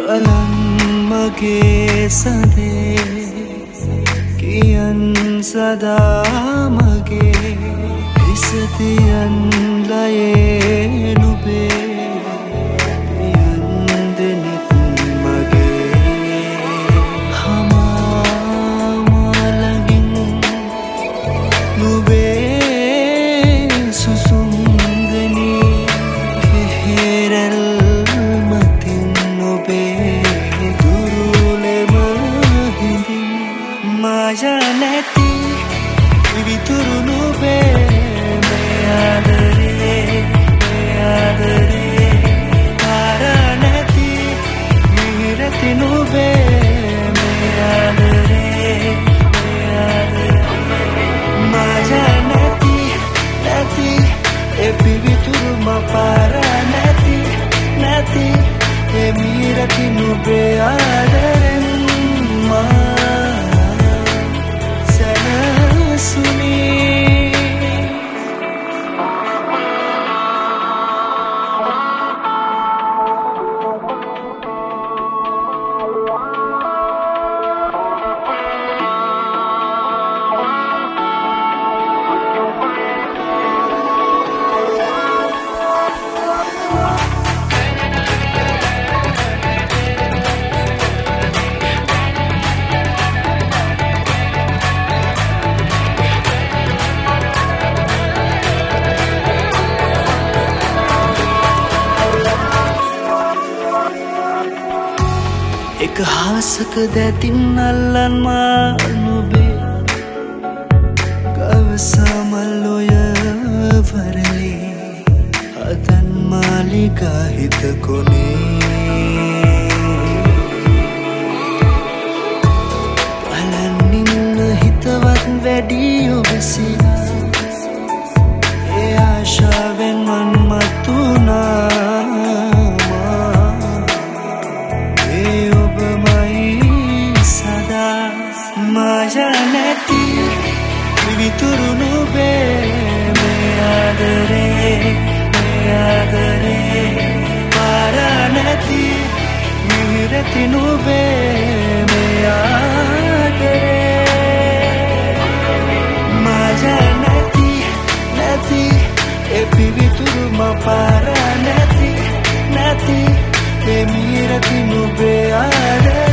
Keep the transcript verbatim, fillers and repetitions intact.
බලන් මගේ සඳේ කියන් සදා මගේ ඉසතියන් ලයේ නුබේ පියන් දෙනෙත් මගේ හමාමලගින් නුබේ සුසුම් දෙනි කෙහෙරල් මතින් නුබේ දුරුලෙම හිඳින් මායා නැති විවිතුරු නුබේ මේ ආදරේ මේ ආදරේ පාර නැති මිහිරති නුබේ මේ ආදරේ මේ ආදරේ මායා නැති නැති ඒ විවිතුරු පාර නැති නැති ඒ මිහිරති නුබේ ආදරෙන් මා එක හාසක දැතින් අල්ලන් මා නුබේ ගවසමල් ඔය වරලේ හදන් මාලිකා හිත කොනේ බලන් ඉන්න හිතවත් වැඩි ඔබ සිනා ඒ ආශාවෙන් මන් මතුනා මායා නැති විවිතුරු නුබේ මේ ආදරේ මේ ආදරේ පාර නැති මිහිරති නුබේ මේ ආදරේ මායා නැති නැති ඒ විවිතුරු පාර නැති නැති ඒ මිහිරති නුබේ ආදරේ